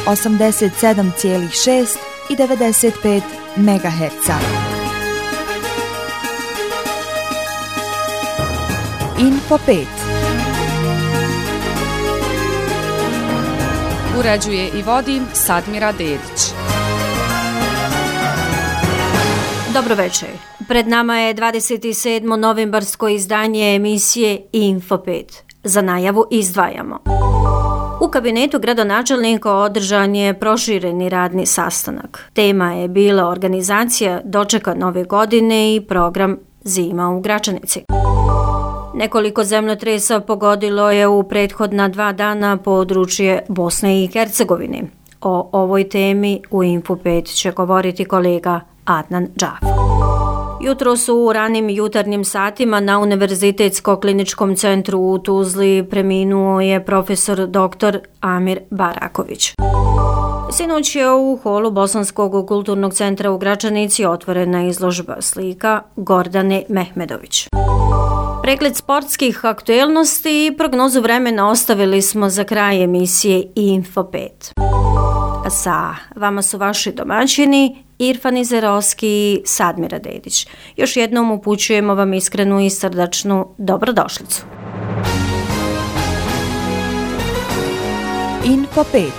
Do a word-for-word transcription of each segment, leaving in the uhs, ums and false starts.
osamdeset sedam zarez šest i devedeset pet megaherca. Info pet. Uređuje i vodi Sadmira Dedić. Dobro večer. Pred nama je dvadeset sedmo novembarsko izdanje emisije Info pet. Za najavu izdvajamo. U kabinetu gradonačelnika održan je prošireni radni sastanak. Tema je bila organizacija dočeka nove godine i program Zima u Gračanici. Nekoliko zemljotresa pogodilo je u prethodna dva dana područje Bosne i Hercegovine. O ovoj temi u Info pet će govoriti kolega Adnan Džafo. Jutro su u ranim jutarnjim satima na Univerzitetsko-kliničkom centru u Tuzli preminuo je profesor doktor Amir Baraković. Sinoć je u holu Bosanskog kulturnog centra u Gračanici otvorena izložba slika Gordane Mehmedović. Pregled sportskih aktuelnosti i prognozu vremena ostavili smo za kraj emisije Info pet. Sa vama su vaši domaćini Irfan Izerovski i Sadmira Dedić. Još jednom upućujemo vam iskrenu i srdačnu dobrodošlicu. Info pet.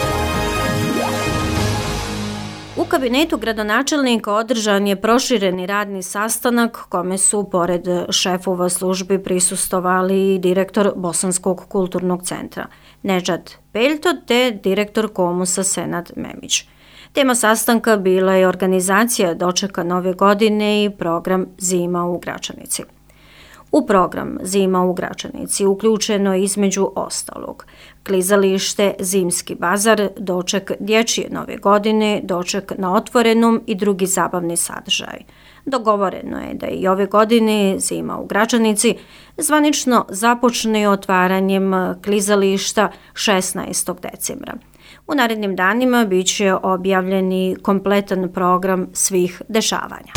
U kabinetu gradonačelnika održan je prošireni radni sastanak kome su pored šefova službi prisustvovali i direktor Bosanskog kulturnog centra Nedžad Peljto te direktor Komusa Senad Memić. Tema sastanka bila je organizacija dočeka nove godine i program Zima u Gračanici. U program Zima u Gračanici uključeno je između ostalog klizalište, zimski bazar, doček dječje nove godine, doček na otvorenom i drugi zabavni sadržaj. Dogovoreno je da i ove godine Zima u Gračanici zvanično započne otvaranjem klizališta šesnaestog decembra. U narednim danima bit će objavljeni kompletan program svih dešavanja.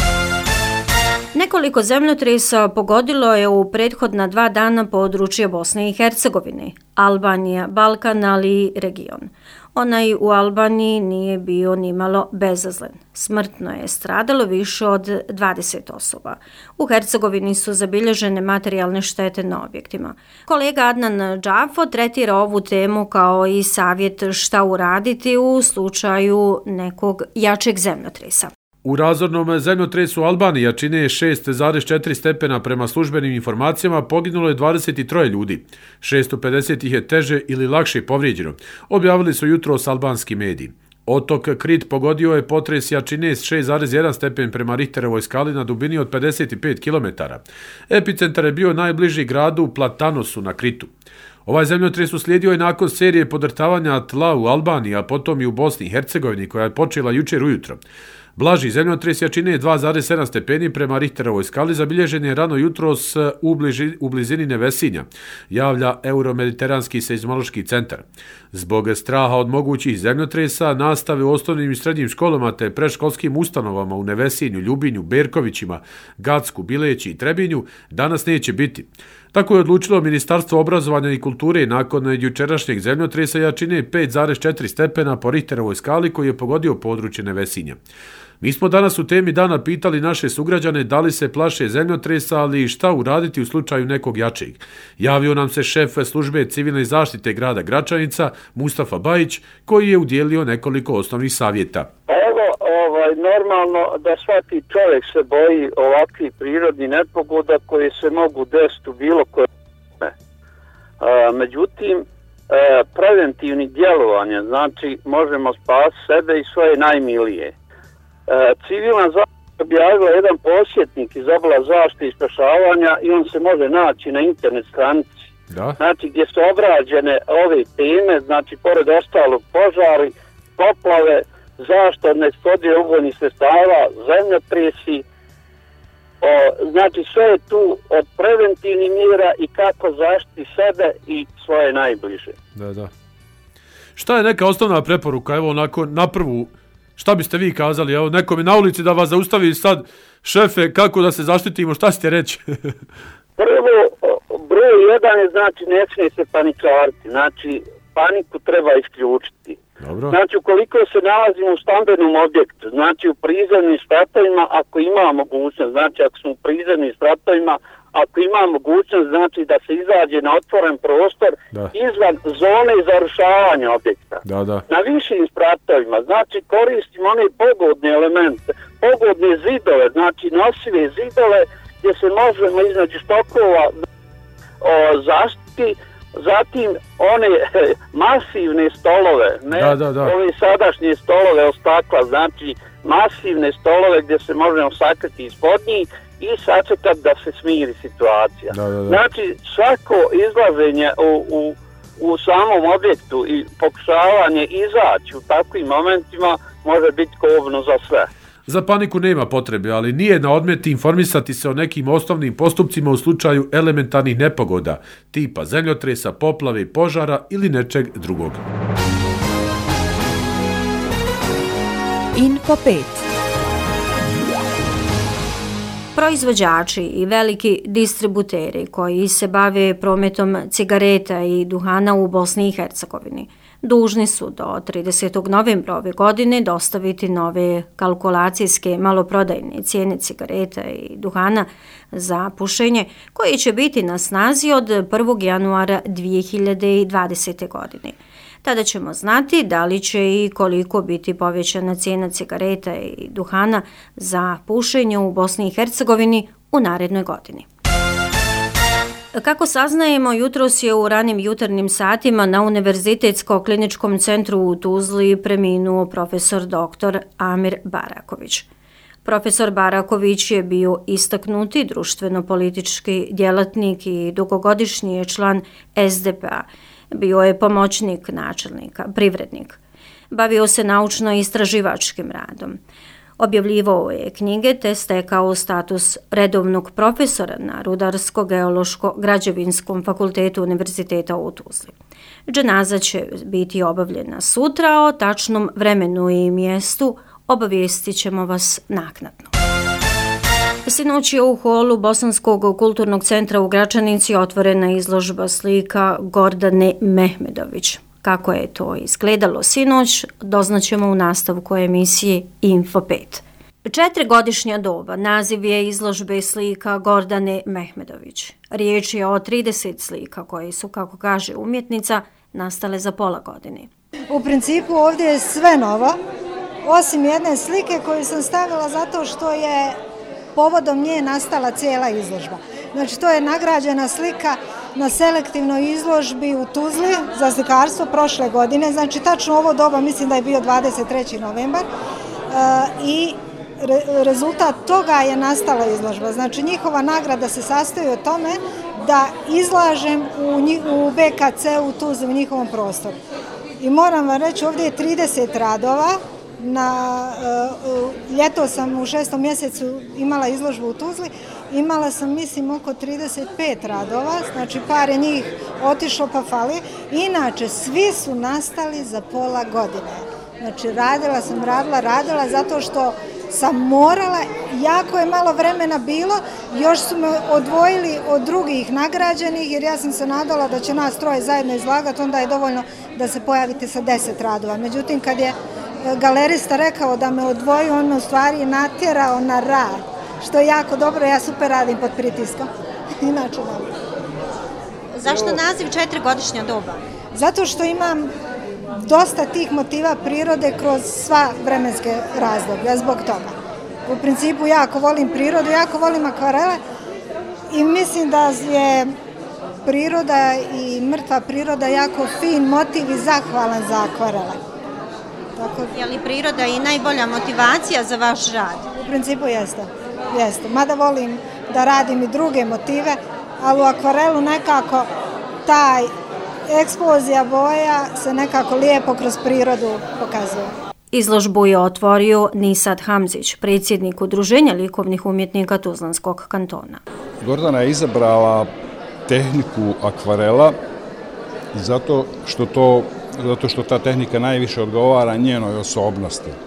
Nekoliko zemljotresa pogodilo je u prethodna dva dana područje Bosne i Hercegovine, Albanija, Balkan, ali i region. Onaj u Albaniji nije bio nimalo bezazlen. Smrtno je stradalo više od dvadeset osoba. U Hercegovini su zabilježene materijalne štete na objektima. Kolega Adnan Džafo tretira ovu temu kao i savjet šta uraditi u slučaju nekog jačeg zemljotresa. U razornom zemljotresu u Albaniji jačine šest zarez četiri stepena prema službenim informacijama poginulo je dvadeset tri ljudi. šesto pedeset ih je teže ili lakše povrijeđeno, objavili su jutros albanski mediji. Otok Krit pogodio je potres jačine šest zarez jedan stepen prema Richterovoj skali na dubini od pedeset pet kilometara. Epicentar je bio najbliži gradu Platanosu na Kritu. Ovaj zemljotres uslijedio je nakon serije podrtavanja tla u Albaniji, a potom i u Bosni i Hercegovini koja je počela jučer ujutro. Blaži zemljotres jačine dva zarez sedam stepeni prema Richterovoj skali zabilježen je rano jutros u, bliži, u blizini Nevesinja, javlja Euromediteranski seizmološki centar. Zbog straha od mogućih zemljotresa, nastave u osnovnim i srednjim školama te predškolskim ustanovama u Nevesinju, Ljubinju, Berkovićima, Gacku, Bileći i Trebinju danas neće biti. Tako je odlučilo Ministarstvo obrazovanja i kulture nakon jučerašnjeg zemljotresa jačine pet zarez četiri stepena po Richterovoj skali koji je pogodio područje Nevesinja. Mi smo danas u temi dana pitali naše sugrađane da li se plaše zemljotresa, ali i šta uraditi u slučaju nekog jačeg. Javio nam se šef službe civilne zaštite grada Gračanica, Mustafa Bajić, koji je udjelio nekoliko osnovnih savjeta. Evo, ovaj, normalno da svaki čovjek se boji ovakvih prirodnih nepogoda koje se mogu desiti u bilo koje. A, međutim, e, preventivni djelovanje, znači možemo spasiti sebe i svoje najmilije. Civilna zaštita objavila jedan posjetnik iz oblasti zaštite i spašavanja i on se može naći na internet stranici. Da. Znači gdje su obrađene ove teme, znači pored ostalog požari, poplave, zaštita od neeksplozije ubojnih sredstava, zemljotresi, o, znači sve je tu od preventivnih mjera i kako zaštiti sebe i svoje najbliže. Da, da. Šta je neka osnovna preporuka, evo onako na prvu? Šta biste vi kazali? Evo, nekom je na ulici da vas zaustavi sad, šefe, kako da se zaštitimo, šta ćete reći? Prvo, broj jedan je, znači, ne smije se paničariti. Znači, paniku treba isključiti. Dobro. Znači, ukoliko se nalazimo u stambenom objektu, znači u prizemnim spratovima, ako ima mogućnost, znači ako smo u prizemnim spratovima, ako ima mogućnost, znači da se izađe na otvoren prostor da. izvan zone zarušavanja objekta. Da, da. Na višim spratovima, znači koristimo one pogodne elemente, pogodne zidove, znači nosive zidove gdje se možemo iznađu stokova o, zaštiti, zatim one masivne stolove, ne da, da, da. ove sadašnje stolove od stakla, znači masivne stolove gdje se možemo sakriti ispod njih i sačekati da se smiri situacija. Da, da, da. Znači svako izlaženje u, u, u samom objektu i pokušavanje izaći u takvim momentima može biti kobno za sve. Za paniku nema potrebe, ali nije na odmet informisati se o nekim osnovnim postupcima u slučaju elementarnih nepogoda, tipa zemljotresa, poplave, požara ili nečeg drugog. Info pet. Proizvođači i veliki distributeri koji se bave prometom cigareta i duhana u Bosni i Hercegovini dužni su do tridesetog novembra ove godine dostaviti nove kalkulacijske maloprodajne cijene cigareta i duhana za pušenje koji će biti na snazi od prvog januara dvije hiljade dvadesete. godine. Tada ćemo znati da li će i koliko biti povećana cijena cigareta i duhana za pušenje u Bosni i Hercegovini u narednoj godini. Kako saznajemo, jutros je u ranim jutarnjim satima na Univerzitetsko-kliničkom centru u Tuzli preminuo profesor doktor Amir Baraković. Profesor Baraković je bio istaknuti društveno-politički djelatnik i dugogodišnji je član es de pe a. Bio je pomoćnik načelnika, privrednik. Bavio se naučno-istraživačkim radom. Objavljivao je knjige te stekao status redovnog profesora na Rudarsko-geološko-građevinskom fakultetu Univerziteta u Tuzli. Dženaza će biti obavljena sutra, o tačnom vremenu i mjestu obavijestit ćemo vas naknadno. Sinoć je u holu Bosanskog kulturnog centra u Gračanici otvorena izložba slika Gordane Mehmedović. Kako je to izgledalo sinoć, doznaćemo u nastavku emisije Info pet. Četirigodišnja doba naziv je izložbe slika Gordane Mehmedović. Riječ je o trideset slika koje su, kako kaže umjetnica, nastale za pola godine. U principu ovdje je sve novo, osim jedne slike koju sam stavila zato što je povodom nje nastala cijela izložba. Znači, to je nagrađena slika na selektivnoj izložbi u Tuzli za slikarstvo prošle godine. Znači, tačno ovo doba, mislim da je bio dvadeset treći novembar. E, I re, rezultat toga je nastala izložba. Znači, njihova nagrada se sastoji od tome da izlažem u, njih, u be ka ce u Tuzli, u njihovom prostoru. I moram vam reći, ovdje je trideset radova. Na, uh, ljeto sam u šestom mjesecu imala izložbu u Tuzli, imala sam mislim oko trideset pet radova, znači par je njih otišlo pa fali. Inače, svi su nastali za pola godine. Znači, radila sam, radila, radila zato što sam morala, jako je malo vremena bilo, još su me odvojili od drugih nagrađenih, jer ja sam se nadala da će nas troje zajedno izlagati, onda je dovoljno da se pojavite sa deset radova. Međutim, kad je galerista rekao da me odvoji, on me u stvari natjerao na rad, što je jako dobro, ja super radim pod pritiskom. Inače dobro. Zašto naziv četirigodišnja doba? Zato što imam dosta tih motiva prirode kroz sva vremenske razdoblja, zbog toga. U principu jako volim prirodu, jako volim akvarele i mislim da je priroda i mrtva priroda jako fin motiv i zahvalan za akvarele. Tako... Je li priroda i najbolja motivacija za vaš rad? U principu jeste, jeste. Mada volim da radim i druge motive, ali u akvarelu nekako taj eksplozija boja se nekako lijepo kroz prirodu pokazuje. Izložbu je otvorio Nisad Hamzić, predsjednik Udruženja likovnih umjetnika Tuzlanskog kantona. Gordana je izabrala tehniku akvarela zato što to zato što ta tehnika najviše odgovara njenoj osobnosti. E,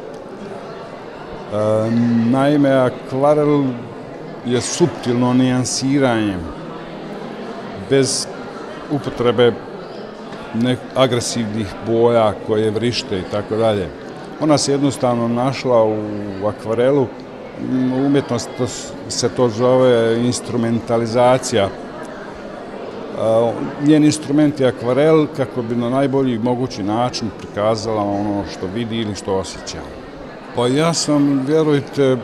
naime, akvarel je suptilno nijansiranje, bez upotrebe ne, agresivnih boja koje vrište i tako dalje. Ona se jednostavno našla u akvarelu, umjetnost to, se to zove instrumentalizacija. Njen instrument je akvarel kako bi na najbolji mogući način prikazala ono što vidi ili što osjeća. Pa ja sam, vjerujte,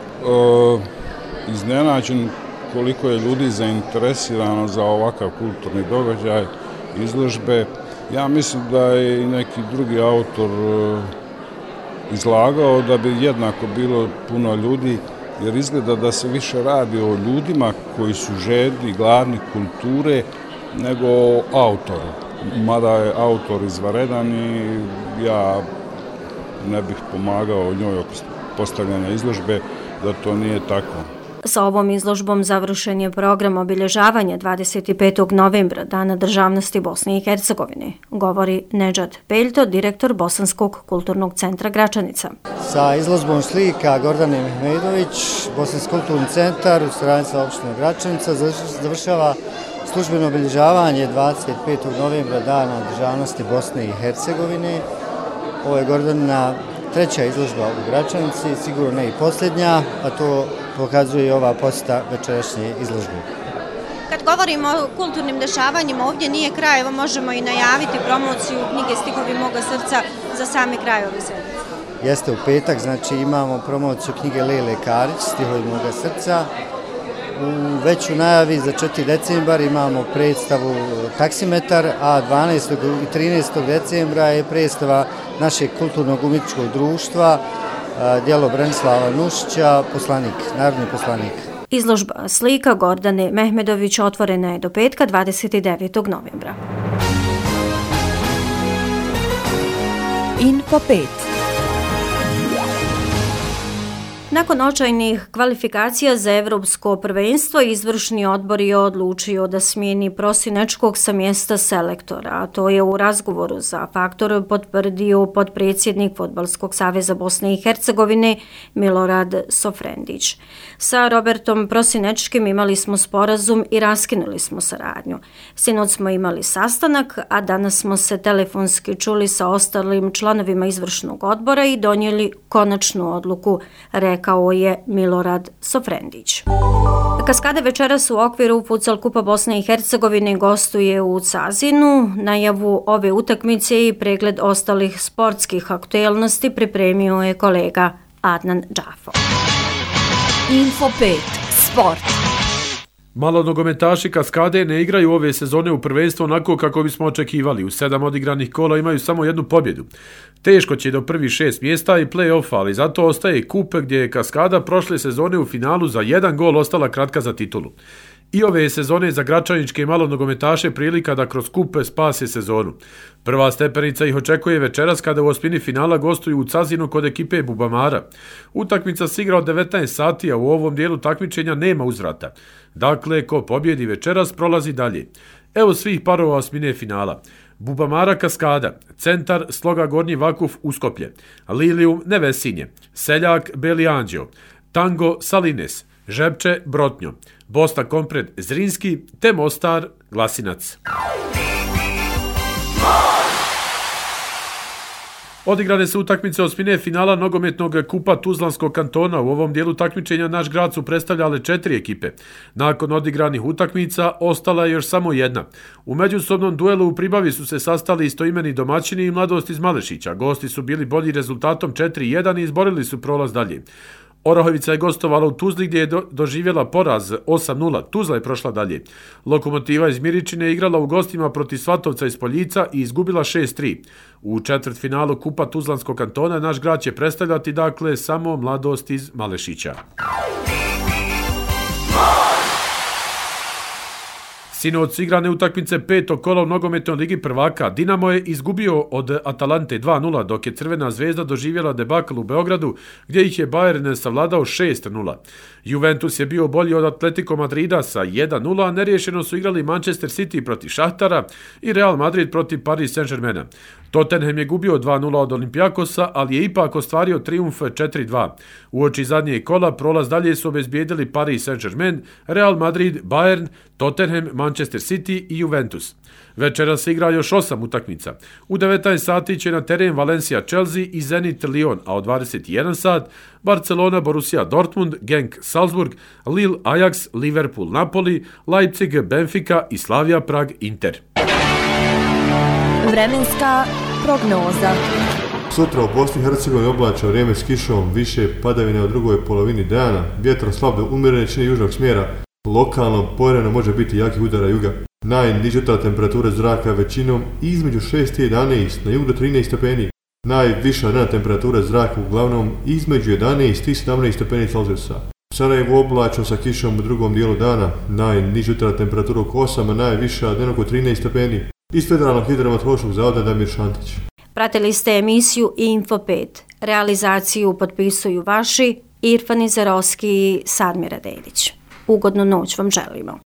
iznenađen koliko je ljudi zainteresirano za ovakav kulturni događaj, izložbe. Ja mislim da je i neki drugi autor izlagao da bi jednako bilo puno ljudi, jer izgleda da se više radi o ljudima koji su žedni, gladni kulture, nego o autoru. Mada je autor izvaredan i ja ne bih pomagao njoj oko postavljanja izložbe da to nije tako. Sa ovom izložbom završen je program obilježavanja dvadeset petog novembra, Dana državnosti Bosne i Hercegovine, govori Nedžad Peljto, direktor Bosanskog kulturnog centra Gračanica. Sa izložbom slika Gordane Mehmedović, Bosanski kulturni centar u suradnji sa opštinom Gračanica završava službeno obilježavanje dvadeset petog novembra, Dana državnosti Bosne i Hercegovine. Ovo je Gordanina treća izložba u Gračanici, sigurno ne i posljednja, a to pokazuje i ova posjeta večerašnje izložbe. Kad govorimo o kulturnim dešavanjima, ovdje nije kraj, evo možemo i najaviti promociju knjige Stihovi moga srca za sami kraj ove sedmice. Jeste, u petak, znači imamo promociju knjige Lele Karić, Stihovi moga srca. U veću najavi za četvrti decembar imamo predstavu Taksimetar, a dvanaestog i trinaestog decembra je predstava našeg kulturnog umjetničkog društva, djelo Branislava Nušića, poslanik, narodni poslanik. Izložba slika Gordane Mehmedović otvorena je do petka dvadeset devetog novembra. Info pet. Nakon očajnih kvalifikacija za evropsko prvenstvo, izvršni odbor je odlučio da smijeni Prosinečkog sa mjesta selektora, a to je u razgovoru za Faktor potvrdio potpredsjednik Fudbalskog saveza Bosne i Hercegovine Milorad Sofrendić. Sa Robertom Prosinečkim imali smo sporazum i raskinuli smo saradnju. Sinoć smo imali sastanak, a danas smo se telefonski čuli sa ostalim članovima izvršnog odbora i donijeli konačnu odluku, rekao je Milorad Sofrendić. Kaskada večeras u okviru Futsal Kupa Bosne i Hercegovine gostuje u Cazinu. Najavu ove utakmice i pregled ostalih sportskih aktuelnosti pripremio je kolega Adnan Džafo. Info pet. Sport. Malo nogometaši Kaskade ne igraju ove sezone u prvenstvo onako kako bismo očekivali. U sedam odigranih kola imaju samo jednu pobjedu. Teško će do prvih šest mjesta i play-offa, ali zato ostaje kup gdje je Kaskada prošle sezone u finalu za jedan gol ostala kratka za titulu. I ove sezone za gračaničke malo nogometaše prilika da kroz kup spase sezonu. Prva stepenica ih očekuje večeras kada u osmini finala gostuju u Cazinu kod ekipe Bubamara. Utakmica se igra od devetnaest sati, a u ovom dijelu takmičenja nema uzvrata. Dakle, ko pobjedi večeras prolazi dalje. Evo svih parova osmine finala. Bubamara Kaskada, Centar Sloga Gornji Vakuf Uskoplje, Lilium Nevesinje, Seljak Beli Anđeo, Tango Salines, Žepče Brotnjo, Bosna Kompred Zrinski te Mostar Glasinac. Odigrane su utakmice osmine finala nogometnog kupa Tuzlanskog kantona. U ovom dijelu takmičenja naš grad su predstavljale četiri ekipe. Nakon odigranih utakmica ostala je još samo jedna. U međusobnom duelu u Pribavi su se sastali istoimeni domaćini i Mladost iz Malešića. Gosti su bili bolji rezultatom četiri jedan i izborili su prolaz dalje. Orahovica je gostovala u Tuzli gdje je do, doživjela poraz osam nula. Tuzla je prošla dalje. Lokomotiva iz Miričine je igrala u gostima protiv Svatovca iz Poljica i izgubila šest tri. U četvrtfinalu Kupa Tuzlanskog kantona naš grad će predstavljati dakle samo Mladost iz Malešića. Sinoć su igrane utakmice petog kola u nogometnoj ligi prvaka. Dinamo je izgubio od Atalante dva nula, dok je Crvena zvezda doživjela debakl u Beogradu, gdje ih je Bayern savladao šest nula. Juventus je bio bolji od Atletico Madrida sa jedan nula, a neriješeno su igrali Manchester City protiv Šahtara i Real Madrid protiv Paris Saint-Germaina. Tottenham je gubio dva nula od Olimpijakosa, ali je ipak ostvario trijumf četiri dva. Uoči zadnjeg kola prolaz dalje su obezbijedili Paris Saint-Germain, Real Madrid, Bayern Tottenham, Manchester City i Juventus. Večera se igra još osam utakmica. U devetnaest sati će na teren Valencia Chelsea i Zenit Lyon, a od dvadeset jedan sat Barcelona Borussia Dortmund, Genk Salzburg, Lille Ajax, Liverpool Napoli, Leipzig Benfica i Slavia Prag Inter. Vremenska prognoza. Sutra u Bosni i Hercegovini oblačno vrijeme s kišom, više padavine u drugoj polovini dana, vjetrom slab do umjerene čini južnog smjera, lokalno povremeno može biti jakih udara juga. Najniža jutarnja temperatura zraka većinom između šest i jedanaest, na jugu do trinaest stepeni. Najviša dnevna temperatura zraka uglavnom između jedanaest i sedamnaest stepeni Celzijusa. U Sarajevu oblačno sa kišom u drugom dijelu dana, najniža jutarnja temperatura oko osam, a najviša dnevno oko trinaest stepeni. Iz Federalnog hidrometeorološkog zavoda Damir Šantić. Pratili ste emisiju Info pet. Realizaciju potpisuju vaši Irfan Izarovski i Sadmira Dedić. Ugodnu noć vam želimo.